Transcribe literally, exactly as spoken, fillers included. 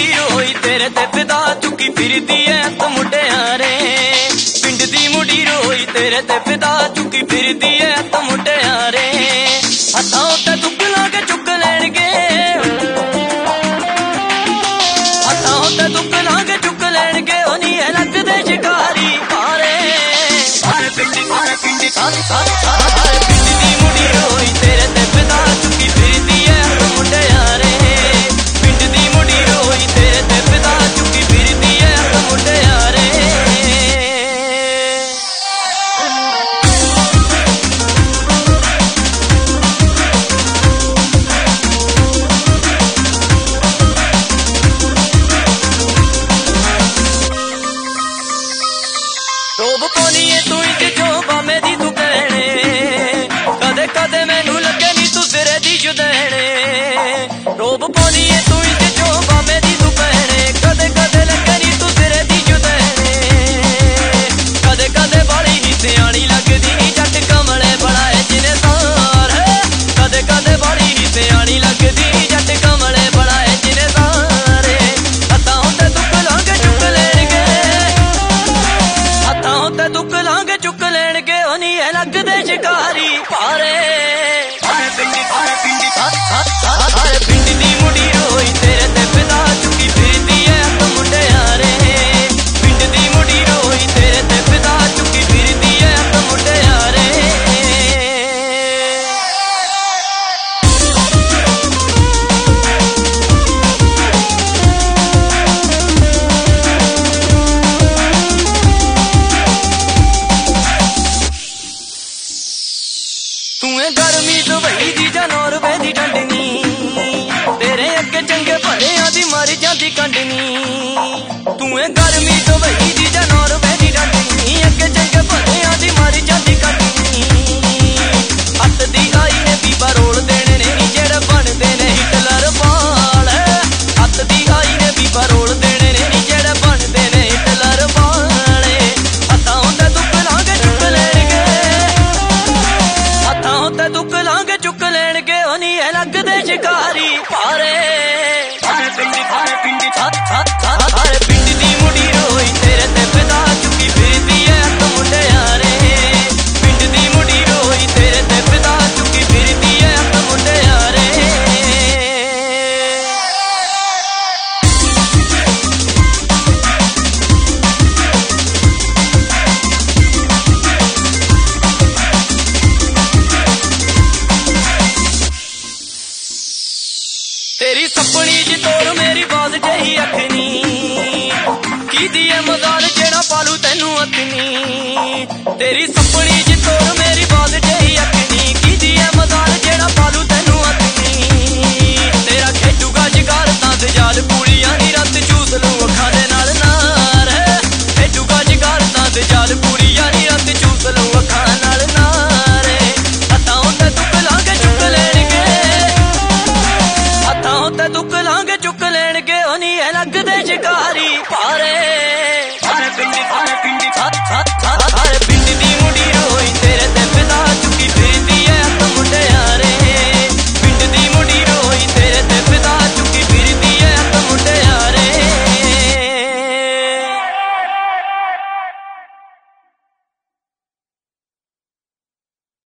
मुड़ी रोई तेरे ते फिदा चुकी फिरदी ऐ त मुटियारे। पिंड दी मुड़ी रोई तेरे ते फिदा चुकी फिरदी ऐ त मुटियारे। हत्थां उत्ते दुख लाके चुक लैणगे, हत्थां उत्ते दुख लाके चुक लैणगे। ओ नी है लगदे शिकारी पारे सारे पिंड सारे पिंड सारे सारे सारे पिंड दी मुड़ी रोई तेरे ते फिदा चुकी फिरदी ऐ त मुटियारे। पिंड दी मुड़ी रोई तेरे ते फिदा चुकी फिरदी ऐ त मुटियारे। रोब कोनी है तू इंज जो बामे दी तू कहने, कदे कदे मैनू लगे नी तू सिरे दी जुदेने। रोब कोनी है तू इंज जो बामे दी तू कहने, कदे कदे लगे नी तू सिरे दी जुदेने। कदे कदे बड़ी ही सियाणी लगदी जट कमले बड़ा है जिने सार। कदे कदे बड़ी ही सियाणी लगदी जट कमले बड़ा है जिने सारे। हत्थां उत्ते दुख लांगे चुक लैणगे, हत्थां उत्ते दुख लांगे चुक लैणगे। ओ नी है लगदे शिकारी पारे सारे पिंड सारे पिंड सारे सारे पिंड दी मुड़ी रोई तेरे ते फिदा चुकी फिरदी ऐ त मुटियारे। पिंड दी मुड़ी रोई तेरे ते फिदा चुकी फिरदी ऐ त मुटियारे। तूं गर्मी दुबई दी जां नॉर्वे दी ठंडनी, तेरे अगे चंगे भलियां दी मर जांदी कंडनी। तूं गर्मी दुबई दी जां नॉर्वे दी ठंडनी, अगे चंगे भलियां दी मर जांदी कंडनी। हत्थ दी आई ने बीबा रोल देने ने नी जेड़े बनदे ने हिटलर वाल। हत्थ दी आई ने बीबा रोल देने ने नी जेड़े बनदे ने हिटलर वाल। हत्थां उत्ते दुख लांगे चुक लैणगे, हत्थां उत्ते दुख लांगे चुक लैणगे। ओ नी है लगदे शिकारी पारे सारे पिंड सारे पिंड सारे सारे पिंड दी मुड़ी रोई तेरे ते फिदा चुकी फिरदी ऐ त मुटियारे। पिंड दी मुड़ी रोई तेरे ते फिदा चुकी फिरदी ऐ त मुटियारे। तेरी सपनी च तोर मेरी बाज जही अखनी, की दिए मजाल जेड़ा पालू तेनू अखनी। तेरी सपनी च तोर मेरी